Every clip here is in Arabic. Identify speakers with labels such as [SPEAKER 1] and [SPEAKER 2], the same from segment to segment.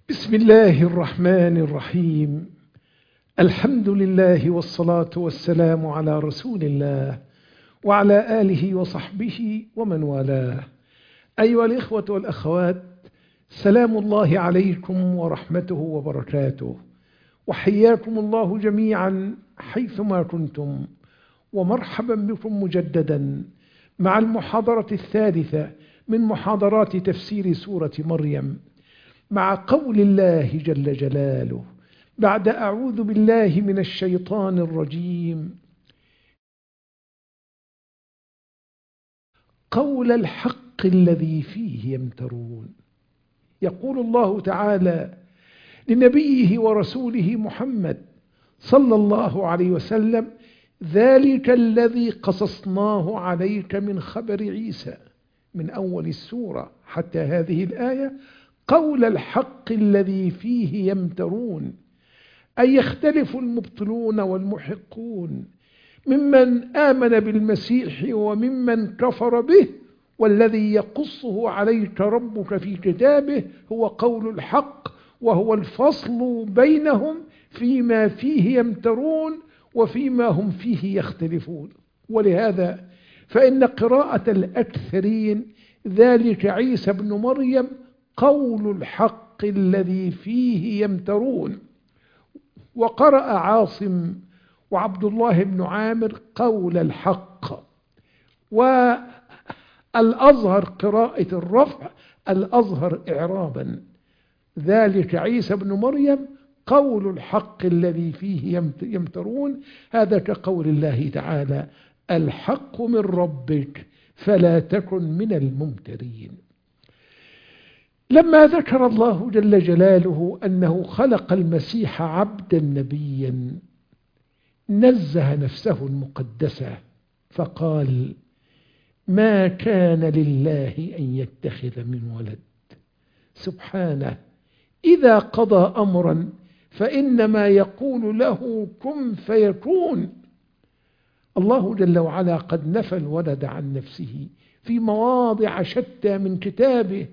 [SPEAKER 1] بسم الله الرحمن الرحيم. الحمد لله والصلاة والسلام على رسول الله وعلى آله وصحبه ومن والاه. أيها الإخوة والأخوات، سلام الله عليكم ورحمته وبركاته، وحياكم الله جميعا حيثما كنتم، ومرحبا بكم مجددا مع المحاضرة الثالثة من محاضرات تفسير سورة مريم، مع قول الله جل جلاله بعد أعوذ بالله من الشيطان الرجيم: قول الحق الذي فيه يمترون. يقول الله تعالى لنبيه ورسوله محمد صلى الله عليه وسلم: ذلك الذي قصصناه عليك من خبر عيسى، من أول السورة حتى هذه الآية، قول الحق الذي فيه يمترون، أي يختلف المبطلون والمحقون ممن آمن بالمسيح وممن كفر به، والذي يقصه عليك ربك في كتابه هو قول الحق، وهو الفصل بينهم فيما فيه يمترون وفيما هم فيه يختلفون. ولهذا فإن قراءة الأكثرين ذلك عيسى بن مريم قول الحق الذي فيه يمترون، وقرأ عاصم وعبد الله بن عامر قول الحق، والأظهر قراءة الرفع، الأظهر إعرابا: ذلك عيسى بن مريم قول الحق الذي فيه يمترون. هذا كقول الله تعالى: الحق من ربك فلا تكن من الممترين. لما ذكر الله جل جلاله أنه خلق المسيح عبدا نبيا، نزه نفسه المقدسة فقال: ما كان لله أن يتخذ من ولد، سبحانه، إذا قضى أمرا فإنما يقول له كن فيكون. الله جل وعلا قد نفى الولد عن نفسه في مواضع شتى من كتابه،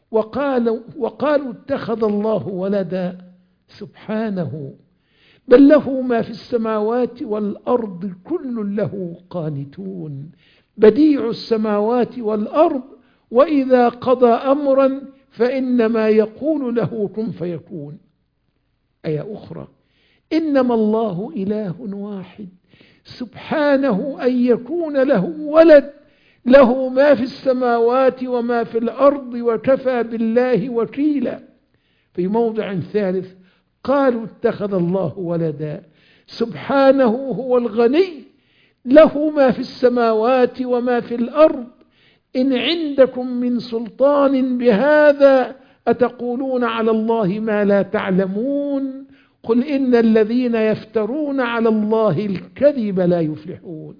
[SPEAKER 1] وقالوا اتخذ الله ولدا، سبحانه، بل له ما في السماوات والأرض كل له قانتون، بديع السماوات والأرض، وإذا قضى أمرا فإنما يقول له كن فيكون. آية أخرى: إنما الله إله واحد، سبحانه أن يكون له ولد، له ما في السماوات وما في الأرض وكفى بالله وكيلا. في موضع ثالث قالوا اتخذ الله ولدا، سبحانه هو الغني، له ما في السماوات وما في الأرض، إن عندكم من سلطان بهذا أتقولون على الله ما لا تعلمون، قل إن الذين يفترون على الله الكذب لا يفلحون.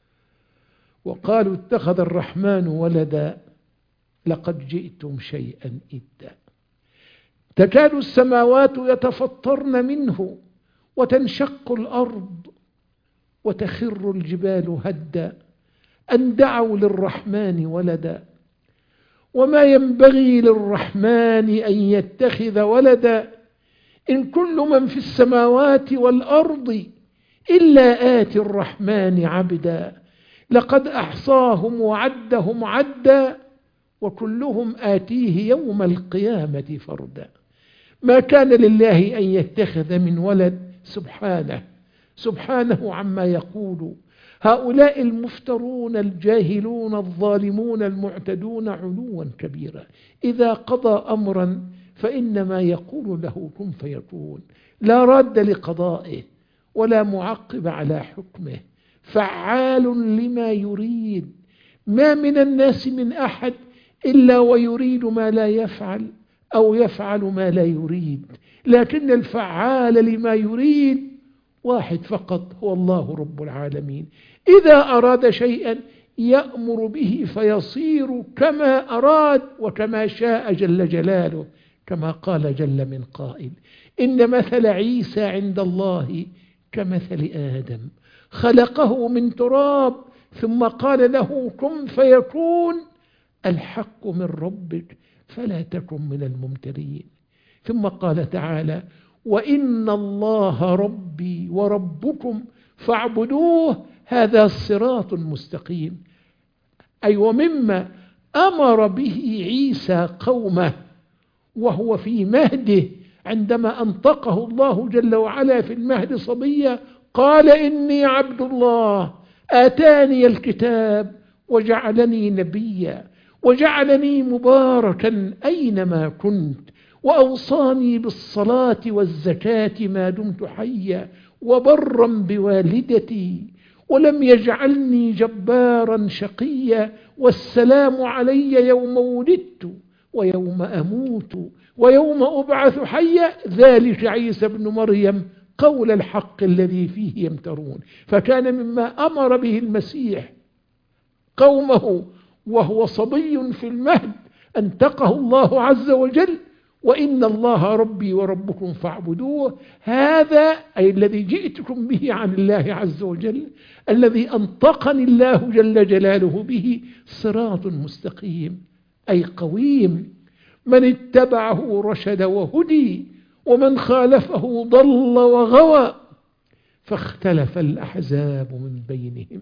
[SPEAKER 1] وقالوا اتخذ الرحمن ولدا، لقد جئتم شيئا إدا. تكاد السماوات يتفطرن منه وتنشق الأرض وتخر الجبال هدا أن دعوا للرحمن ولدا، وما ينبغي للرحمن أن يتخذ ولدا، إن كل من في السماوات والأرض إلا آتي الرحمن عبدا، لقد أحصاهم وعدهم عدا، وكلهم آتيه يوم القيامة فردا. ما كان لله أن يتخذ من ولد، سبحانه عما يقول هؤلاء المفترون الجاهلون الظالمون المعتدون علوا كبيرا. إذا قضى أمرا فإنما يقول له كن فيكون، لا راد لقضائه ولا معقب على حكمه، فعال لما يريد. ما من الناس من أحد إلا ويريد ما لا يفعل، أو يفعل ما لا يريد، لكن الفعال لما يريد واحد فقط، هو الله رب العالمين. إذا أراد شيئا يأمر به فيصير كما أراد وكما شاء جل جلاله، كما قال جل من قائل: إن مثل عيسى عند الله كمثل آدم، خلقه من تراب ثم قال له كن فيكون. الحق من ربك فلا تكن من الممترين. ثم قال تعالى: وإن الله ربي وربكم فاعبدوه هذا صراط مستقيم. أي ومما أمر به عيسى قومه وهو في مهده، عندما أنطقه الله جل وعلا في المهد صبيا، قال: إني عبد الله آتاني الكتاب وجعلني نبيا وجعلني مباركا أينما كنت وأوصاني بالصلاة والزكاة ما دمت حيا وبرا بوالدتي ولم يجعلني جبارا شقيا والسلام علي يوم ولدت ويوم أموت ويوم أبعث حيا ذلك عيسى ابن مريم قول الحق الذي فيه يمترون. فكان مما أمر به المسيح قومه وهو صبي في المهد أنطقه الله عز وجل: وإن الله ربي وربكم فاعبدوه، هذا أي الذي جئتكم به عن الله عز وجل، الذي أنطقني الله جل جلاله به، صراط مستقيم أي قويم، من اتبعه رشد وهدي ومن خالفه ضل وغوى. فاختلف الأحزاب من بينهم،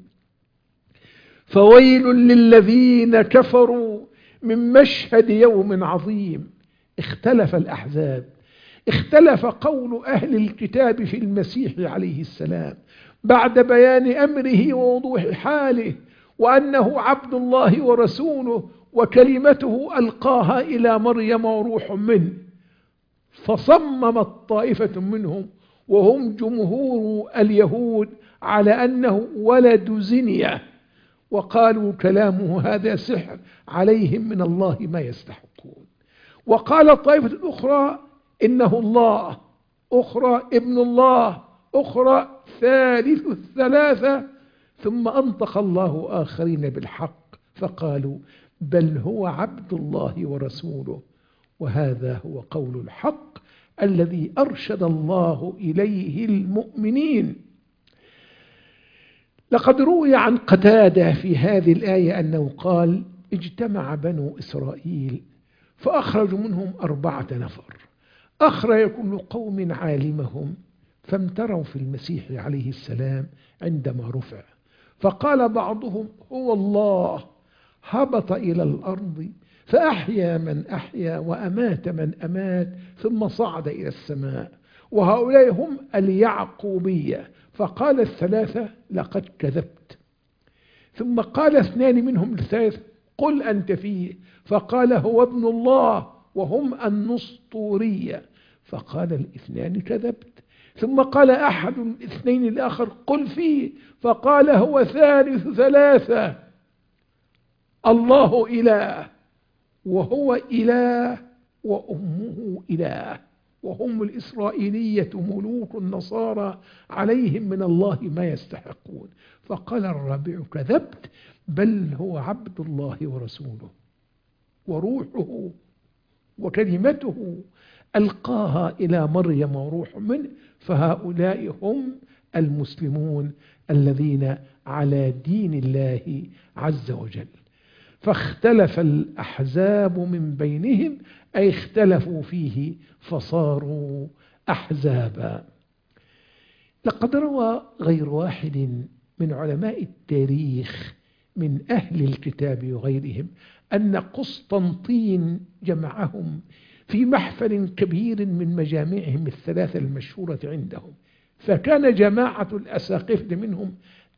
[SPEAKER 1] فويل للذين كفروا من مشهد يوم عظيم. اختلف الأحزاب، اختلف قول أهل الكتاب في المسيح عليه السلام بعد بيان أمره ووضوح حاله وأنه عبد الله ورسوله وكلمته ألقاها إلى مريم وروح منه. فصممت طائفة منهم وهم جمهور اليهود على أنه ولد زنية، وقالوا كلامه هذا سحر عليهم من الله ما يستحقون. وقال الطائفة الأخرى إنه الله، أخرى ابن الله، أخرى ثالث الثلاثة. ثم أنطق الله آخرين بالحق فقالوا: بل هو عبد الله ورسوله، وهذا هو قول الحق الذي أرشد الله إليه المؤمنين. لقد روي عن قتادة في هذه الآية أنه قال: اجتمع بنو إسرائيل فأخرجوا منهم 4 نفر، أخرج كل قوم عالمهم، فامتروا في المسيح عليه السلام عندما رفع، فقال بعضهم: هو الله، هبط إلى الأرض فأحيا من أحيا وأمات من أمات ثم صعد إلى السماء، وهؤلاء هم اليعقوبية. فقال الثلاثة: لقد كذبت. ثم قال 2 منهم للثالث: قل أنت فيه. فقال: هو ابن الله، وهم النسطورية. فقال 2: كذبت. ثم قال أحد 2 الآخر: قل فيه. فقال: هو ثالث 3، الله إله وهو إله وأمه إله، وهم الإسرائيلية ملوك النصارى عليهم من الله ما يستحقون. فقال الرابع: كذبت، بل هو عبد الله ورسوله وروحه وكلمته ألقاها إلى مريم وروح منه. فهؤلاء هم المسلمون الذين على دين الله عز وجل. فاختلف الأحزاب من بينهم، أي اختلفوا فيه فصاروا أحزابا. لقد روى غير واحد من علماء التاريخ من أهل الكتاب وغيرهم أن قسطنطين جمعهم في محفل كبير من مجامعهم 3 المشهورة عندهم، فكان جماعة الأساقفة منهم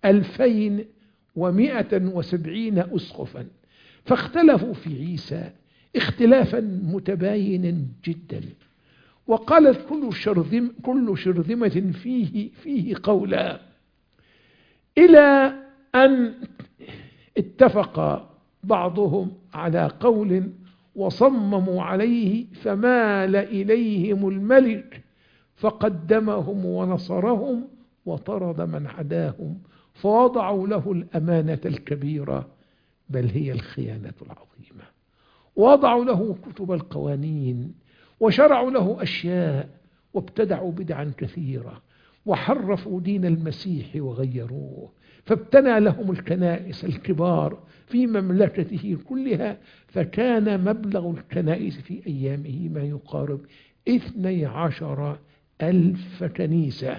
[SPEAKER 1] 2170 أسقفا، فاختلفوا في عيسى اختلافا متباينا جدا، وقالت كل شرذمة فيه قولا، إلى أن اتفق بعضهم على قول وصمموا عليه، فمال إليهم الملك فقدمهم ونصرهم وطرد من عداهم، فوضعوا له الأمانة الكبيرة بل هي الخيانة العظيمة، ووضعوا له كتب القوانين وشرعوا له أشياء وابتدعوا بدعا كثيرة، وحرفوا دين المسيح وغيروه، فابتنى لهم الكنائس الكبار في مملكته كلها، فكان مبلغ الكنائس في أيامه ما يقارب 12,000 كنيسة.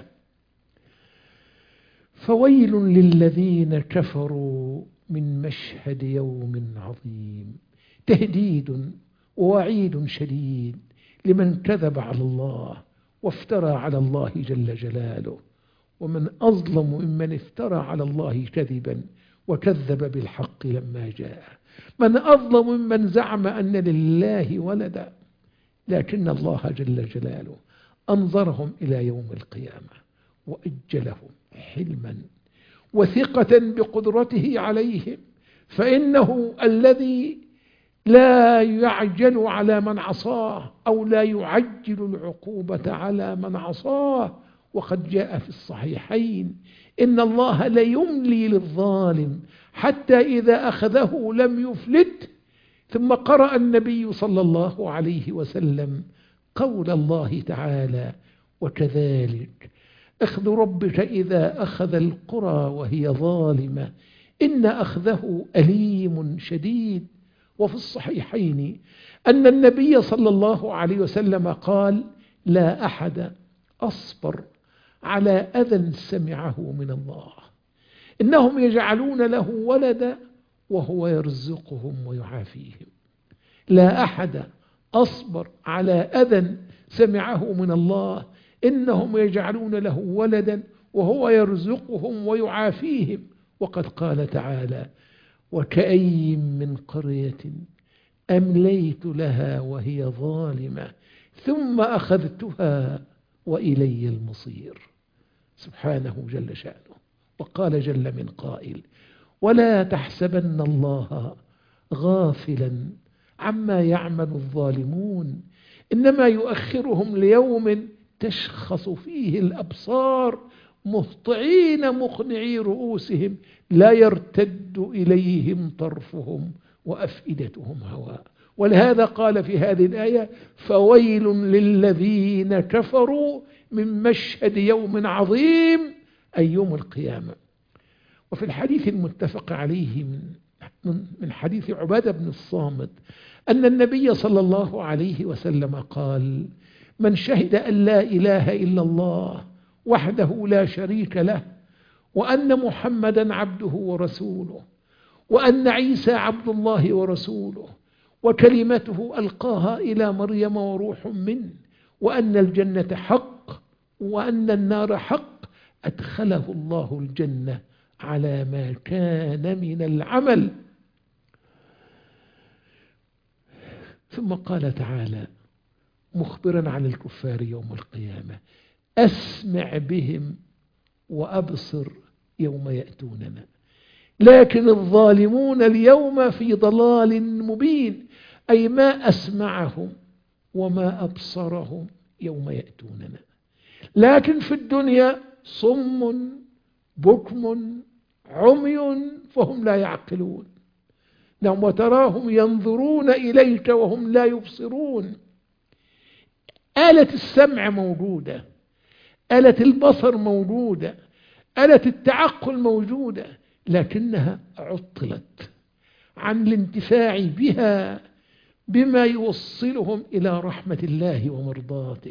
[SPEAKER 1] فويل للذين كفروا من مشهد يوم عظيم، تهديد ووعيد شديد لمن كذب على الله وافترى على الله جل جلاله. ومن أظلم ممن افترى على الله كذبا وكذب بالحق لما جاء. من أظلم ممن زعم أن لله ولدا، لكن الله جل جلاله أنظرهم إلى يوم القيامة وأجلهم حلما وثقة بقدرته عليهم، فإنه الذي لا يعجل على من عصاه أو لا يعجل العقوبة على من عصاه. وقد جاء في الصحيحين إن الله ليملي للظالم حتى إذا أخذه لم يفلت. ثم قرأ النبي صلى الله عليه وسلم قول الله تعالى: وكذلك أخذ ربك إذا أخذ القرى وهي ظالمة إن أخذه أليم شديد. وفي الصحيحين أن النبي صلى الله عليه وسلم قال: لا أحد أصبر على أذى سمعه من الله، إنهم يجعلون له ولدا وهو يرزقهم ويعافيهم. لا أحد أصبر على أذى سمعه من الله، إنهم يجعلون له ولدا وهو يرزقهم ويعافيهم. وقد قال تعالى: وكأي من قرية أمليت لها وهي ظالمة ثم أخذتها وإلي المصير. سبحانه جل شأنه. وقال جل من قائل: ولا تحسبن الله غافلا عما يعمل الظالمون إنما يؤخرهم ليوم تشخص فيه الأبصار مهطعين مقنعي رؤوسهم لا يرتد إليهم طرفهم وأفئدتهم هواء. ولهذا قال في هذه الآية: فويل للذين كفروا من مشهد يوم عظيم، أي يوم القيامة. وفي الحديث المتفق عليه من حديث عبادة بن الصامت أن النبي صلى الله عليه وسلم قال: من شهد أن لا إله إلا الله وحده لا شريك له وأن محمدا عبده ورسوله وأن عيسى عبد الله ورسوله وكلمته ألقاها إلى مريم وروح منه وأن الجنة حق وأن النار حق، أدخله الله الجنة على ما كان من العمل. ثم قال تعالى مخبرا عن الكفار يوم القيامة: أسمع بهم وأبصر يوم يأتوننا لكن الظالمون اليوم في ضلال مبين، أي ما أسمعهم وما أبصرهم يوم يأتوننا. لكن في الدنيا صم بكم عمي فهم لا يعقلون. نعم، وتراهم ينظرون إليك وهم لا يبصرون. آلة السمع موجودة، آلة البصر موجودة، آلة التعقل موجودة، لكنها عطلت عن الانتفاع بها بما يوصلهم إلى رحمة الله ومرضاته.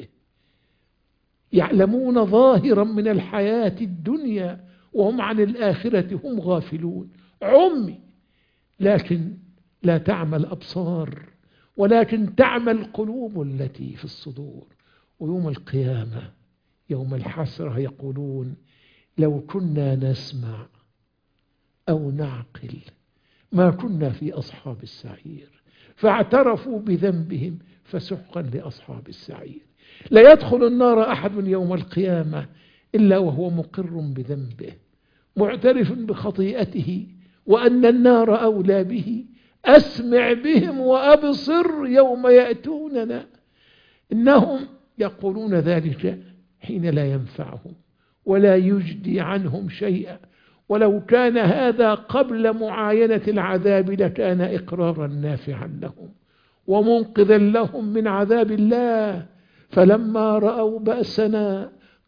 [SPEAKER 1] يعلمون ظاهرا من الحياة الدنيا وهم عن الآخرة هم غافلون. عمي، لكن لا تعمى الأبصار ولكن تعمى القلوب التي في الصدور. ويوم القيامة يوم الحسرة يقولون: لو كنا نسمع أو نعقل ما كنا في أصحاب السعير، فاعترفوا بذنبهم فسحقا لأصحاب السعير. لا يدخل النار أحد يوم القيامة إلا وهو مقر بذنبه معترف بخطيئته وأن النار أولى به. أسمع بهم وأبصر يوم يأتوننا. إنهم يقولون ذلك حين لا ينفعهم ولا يجدي عنهم شيئا، ولو كان هذا قبل معاينة العذاب لكان إقرارا نافعا لهم ومنقذا لهم من عذاب الله. فلما رأوا بأسنا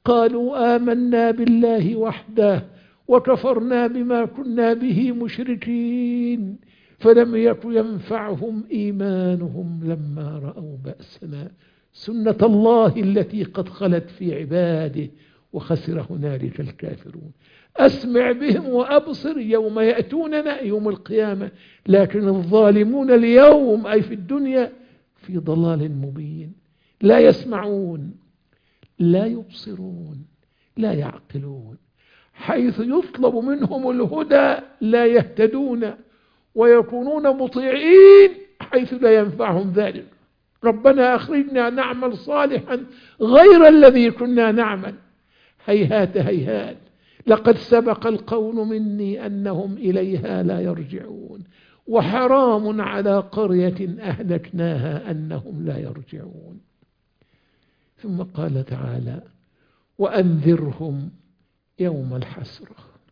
[SPEAKER 1] قالوا آمنا بالله وحده وكفرنا بما كنا به مشركين فلم يكن ينفعهم إيمانهم لما رأوا بأسنا سنة الله التي قد خلت في عباده وخسر هنالك الكافرون. أسمع بهم وأبصر يوم يأتوننا يوم القيامة، لكن الظالمون اليوم أي في الدنيا في ضلال مبين، لا يسمعون لا يبصرون لا يعقلون، حيث يطلب منهم الهدى لا يهتدون، ويكونون مطيعين حيث لا ينفعهم ذلك. ربنا أخرجنا نعمل صالحا غير الذي كنا نعمل، هيهات هيهات لقد سبق القول مني أنهم إليها لا يرجعون، وحرام على قرية أهلكناها أنهم لا يرجعون. ثم قال تعالى وأنذرهم يوم الحسرة،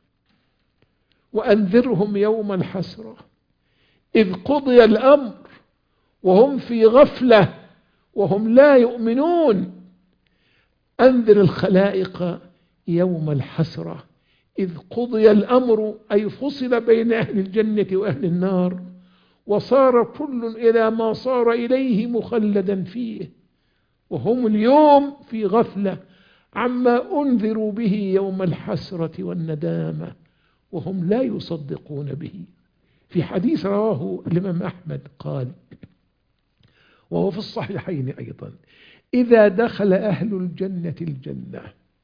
[SPEAKER 1] وأنذرهم يوم الحسرة إذ قضي الأمر وهم في غفلة وهم لا يؤمنون. أنذر الخلائق يوم الحسرة إذ قضي الأمر أي فصل بين أهل الجنة وأهل النار، وصار كل إلى ما صار إليه مخلدا فيه، وهم اليوم في غفلة عما أنذروا به يوم الحسرة والندامة وهم لا يصدقون به. في حديث رواه الإمام أحمد قال وهو في الصحيحين أيضا إذا دخل أهل الجنة الجنة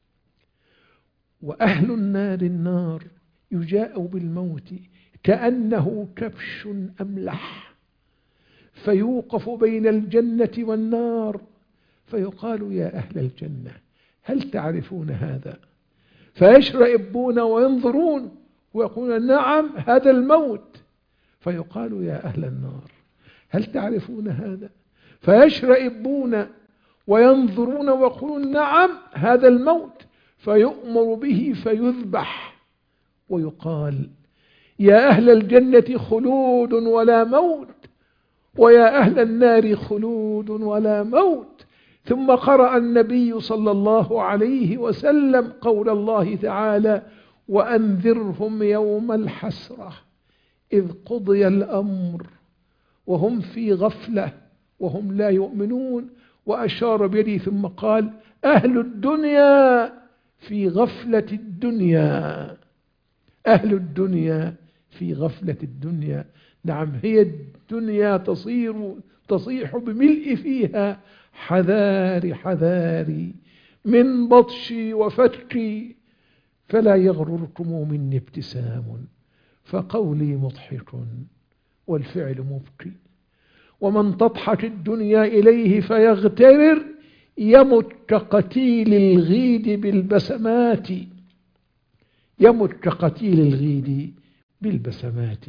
[SPEAKER 1] وأهل النار النار يجاء بالموت كأنه كبش أملح، فيوقف بين الجنة والنار فيقال يا أهل الجنة هل تعرفون هذا؟ فيشرئبون وينظرون ويقولون نعم هذا الموت. فيقال يا أهل النار هل تعرفون هذا؟ فيشرئبون وينظرون ويقولون نعم هذا الموت. فيؤمر به فيذبح ويقال يا أهل الجنة خلود ولا موت، ويا أهل النار خلود ولا موت. ثم قرأ النبي صلى الله عليه وسلم قول الله تعالى وأنذرهم يوم الحسرة إذ قضي الأمر وهم في غفلة وهم لا يؤمنون، وأشار بيده ثم قال أهل الدنيا في غفلة الدنيا، أهل الدنيا في غفلة الدنيا. نعم هي الدنيا تصيح بملء فيها حذاري حذاري من بطشي وفتكي، فلا يغرركم مني ابتسام فقولي مضحك والفعل مبكي. ومن تضحك الدنيا إليه فيغترر يمت كقتيل الغيد بالبسمات، يمت كقتيل الغيد بالبسمات.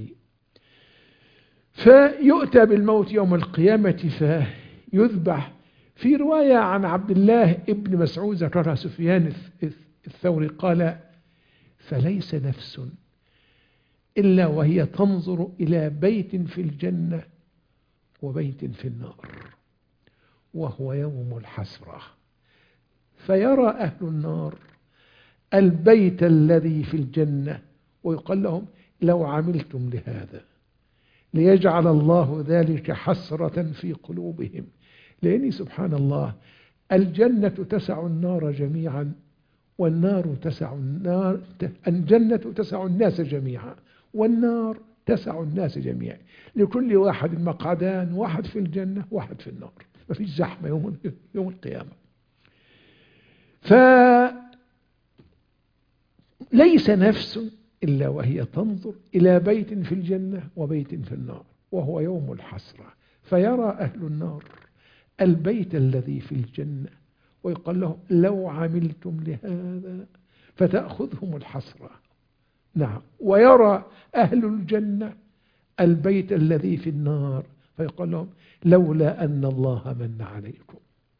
[SPEAKER 1] فيؤتى بالموت يوم القيامة فيذبح. في رواية عن عبد الله ابن مسعود ذكرها سفيان الثوري قال فليس نفس إلا وهي تنظر إلى بيت في الجنة وبيت في النار وهو يوم الحسرة، فيرى أهل النار البيت الذي في الجنة ويقال لهم لو عملتم لهذا، ليجعل الله ذلك حسرة في قلوبهم. لأن سبحان الله الجنة تسع النار جميعا والنار تسع النار، الجنة تسع الناس جميعا والنار تسع الناس جميعا، لكل واحد مقعدان، واحد في الجنة واحد في النار، ما فيش زحمة يوم القيامة. فليس نفس إلا وهي تنظر إلى بيت في الجنة وبيت في النار وهو يوم الحسرة، فيرى أهل النار البيت الذي في الجنة ويقال لهم لو عملتم لهذا، فتأخذهم الحسرة. نعم. ويرى أهل الجنة البيت الذي في النار فيقال لهم لولا أن الله من عليكم،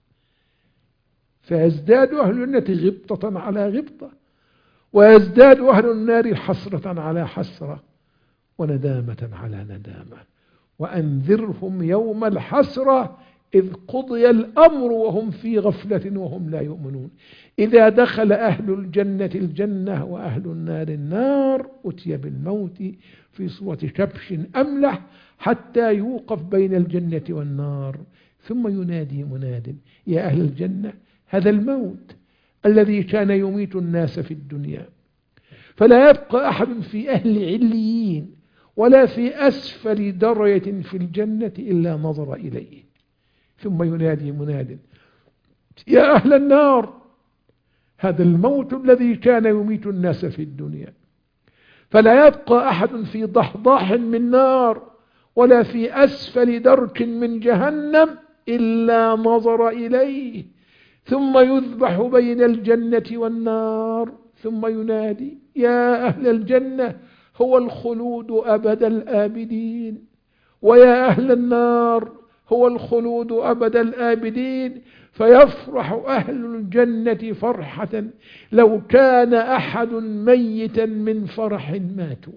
[SPEAKER 1] فيزداد أهل الجنة غبطة على غبطة، ويزداد أهل النار حسرة على حسرة وندامة على ندامة. وأنذرهم يوم الحسرة إذ قضي الأمر وهم في غفلة وهم لا يؤمنون. إذا دخل أهل الجنة الجنة وأهل النار النار أتي بالموت في صورة كبش أملح حتى يوقف بين الجنة والنار، ثم ينادي مناد يا أهل الجنة هذا الموت الذي كان يميت الناس في الدنيا، فلا يبقى أحد في أهل عليين ولا في أسفل درجة في الجنة إلا نظر إليه. ثم ينادي مناد يا أهل النار هذا الموت الذي كان يميت الناس في الدنيا، فلا يبقى أحد في ضحضاح من نار ولا في أسفل درك من جهنم إلا نظر إليه، ثم يذبح بين الجنة والنار، ثم ينادي يا أهل الجنة هو الخلود أبد الآبدين، ويا أهل النار هو الخلود أبد الآبدين. فيفرح أهل الجنة فرحة لو كان أحد ميتا من فرح ماتوا،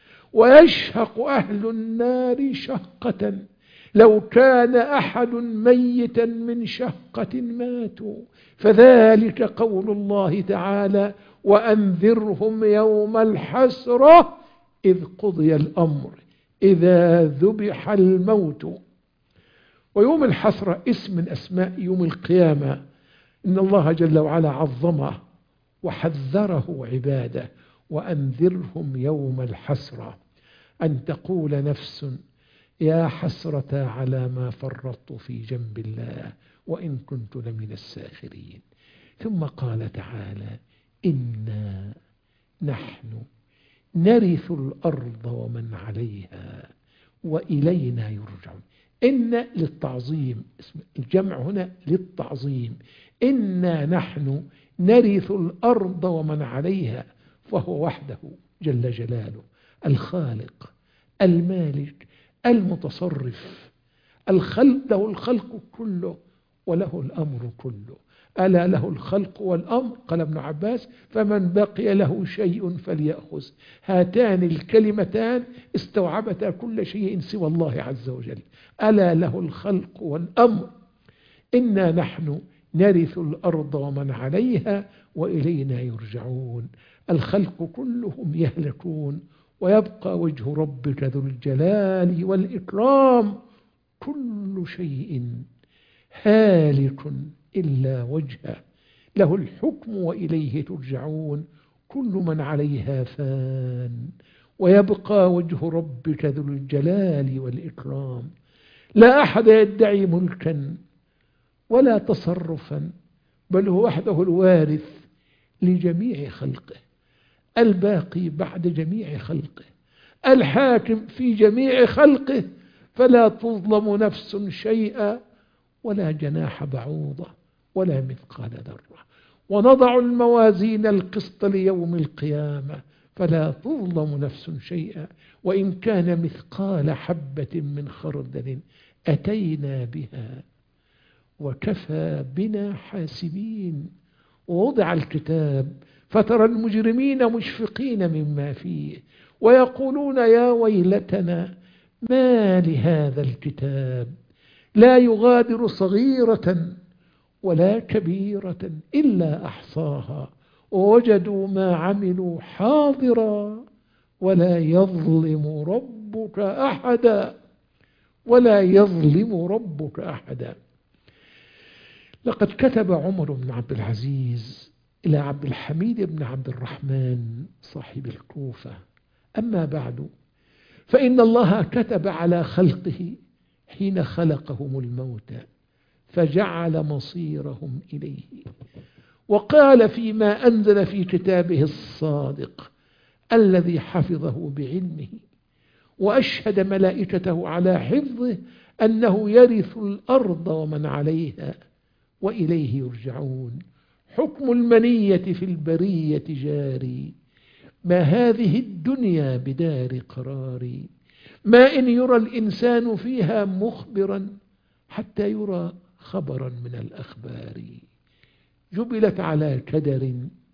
[SPEAKER 1] ويشهق أهل النار شهقة لو كان أحد ميتا من شهقة ماتوا. فذلك قول الله تعالى وأنذرهم يوم الحسرة إذ قضي الأمر إذا ذبح الموت. ويوم الحسرة اسم من أسماء يوم القيامة، إن الله جل وعلا عظمه وحذره عباده وأنذرهم يوم الحسرة أن تقول نفس يا حسرة على ما فرطت في جنب الله وإن كنت لمن الساخرين. ثم قال تعالى إنا نحن نرث الأرض ومن عليها وإلينا يرجعون. إن للتعظيم، الجمع هنا للتعظيم. إنا نحن نرث الأرض ومن عليها، فهو وحده جل جلاله الخالق المالك المتصرف، له الخلق كله وله الأمر كله. ألا له الخلق والأمر، قال ابن عباس فمن بقي له شيء فليأخذ. هاتان الكلمتان استوعبتا كل شيء سوى الله عز وجل. ألا له الخلق والأمر. إنا نحن نرث الأرض ومن عليها وإلينا يرجعون. الخلق كلهم يهلكون ويبقى وجه ربك ذو الجلال والإكرام. كل شيء هالك إلا وجهه له الحكم وإليه ترجعون. كل من عليها فان ويبقى وجه ربك ذو الجلال والإكرام. لا أحد يدعي ملكا ولا تصرفا، بل هو وحده الوارث لجميع خلقه، الباقي بعد جميع خلقه، الحاكم في جميع خلقه، فلا تظلم نفس شيئا ولا جناح بعوضة ولا مثقال ذرة. ونضع الموازين القسط ليوم القيامة فلا تظلم نفس شيئا وإن كان مثقال حبة من خردل أتينا بها وكفى بنا حاسبين. ووضع الكتاب فترى المجرمين مشفقين مما فيه ويقولون يا ويلتنا ما لهذا الكتاب لا يغادر صغيرة ولا كبيرة إلا أحصاها ووجدوا ما عملوا حاضرا ولا يظلم ربك أحدا. ولا يظلم ربك أحدا. لقد كتب عمر بن عبد العزيز إلى عبد الحميد بن عبد الرحمن صاحب الكوفة: أما بعد، فإن الله كتب على خلقه حين خلقهم الموت فجعل مصيرهم إليه، وقال فيما أنزل في كتابه الصادق الذي حفظه بعلمه وأشهد ملائكته على حفظه أنه يرث الأرض ومن عليها وإليه يرجعون. حكم المنية في البرية جاري، ما هذه الدنيا بدار قرار، ما إن يرى الإنسان فيها مخبرا حتى يرى خبرا من الأخبار. جبلت على كدر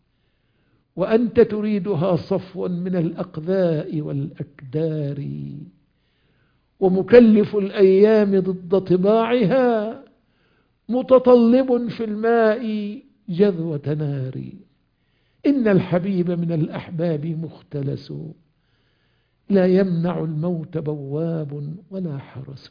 [SPEAKER 1] وأنت تريدها صفوا من الأقذاء والأكدار، ومكلف الأيام ضد طباعها، متطلب في الماء جذوة نار. إن الحبيب من الأحباب مختلس، لا يمنع الموت بواب ولا حرس.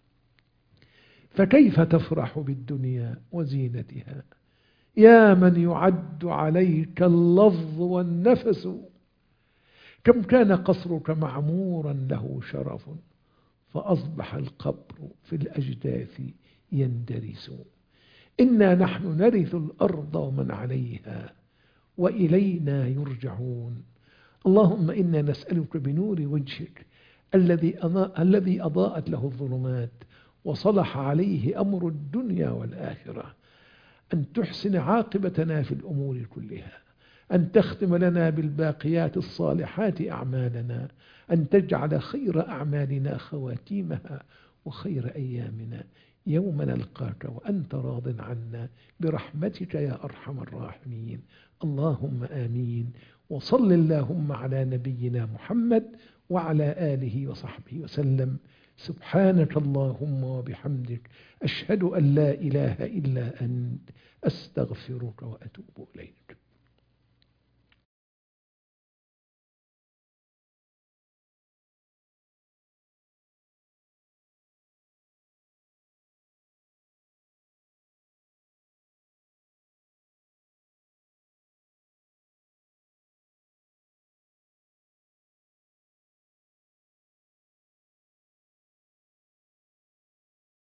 [SPEAKER 1] فكيف تفرح بالدنيا وزينتها يا من يعد عليك اللفظ والنفس؟ كم كان قصرك معمورا له شرف، فأصبح القبر في الأجداث يندرس. إنا نحن نرث الأرض ومن عليها وإلينا يرجعون. اللهم إنا نسألك بنور وجهك الذي أضاءت له الظلمات وصلح عليه أمر الدنيا والآخرة، أن تحسن عاقبتنا في الأمور كلها، أن تختم لنا بالباقيات الصالحات أعمالنا، أن تجعل خير أعمالنا خواتيمها وخير أيامنا يوم نلقاك وأنت راض عنا برحمتك يا أرحم الراحمين. اللهم آمين. وصل اللهم على نبينا محمد وعلى آله وصحبه وسلم. سبحانك اللهم وبحمدك، أشهد أن لا إله إلا أنت، أستغفرك وأتوب إليك.